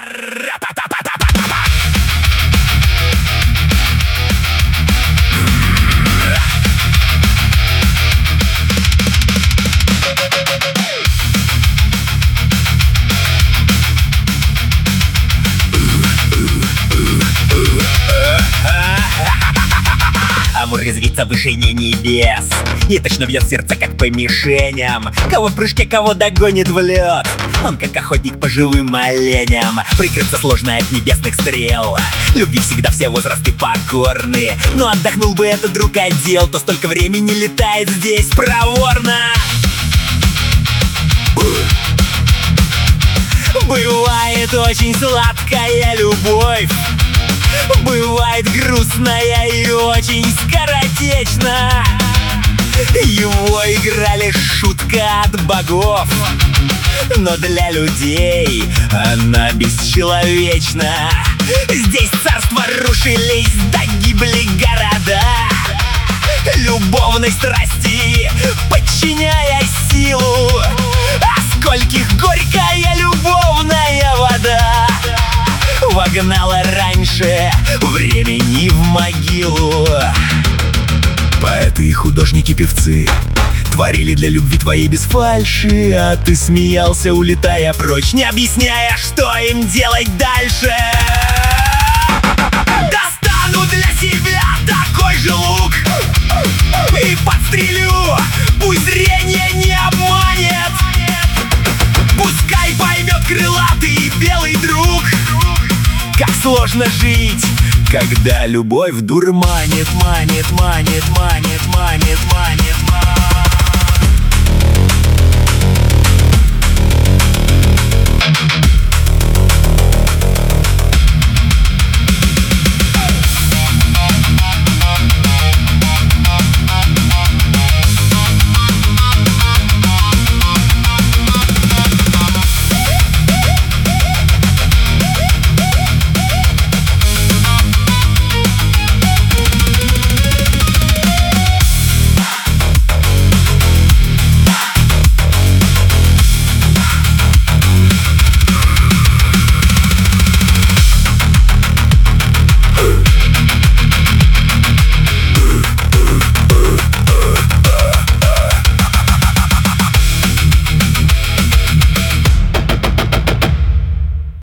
Амур резвится выше небес и точно бьет сердце, как по мишеням. Кого в прыжке, кого догонит в лед. Он как охотник по живым оленям. Прикрыться сложно от небесных стрел. Любви всегда все возрасты покорны. Но отдохнул бы этот друг отдел, то столько времени летает здесь проворно. Бывает очень сладкая любовь, бывает грустная и очень скоротечна. Его играли шутка от богов, но для людей она бесчеловечна. Здесь царства рушились, да гибли города, любовной страсти подчиняя силу. А скольких горькая любовная вода вогнала раньше времени в могилу. Поэты и художники, певцы творили для любви твоей без фальши, а ты смеялся, улетая прочь, не объясняя, что им делать дальше. Достану для себя такой же лук и подстрелю, пусть зрение не обманет. Пускай поймет крылатый белый друг, как сложно жить, когда любовь дурманит, манит, манит, манит, манит, манит.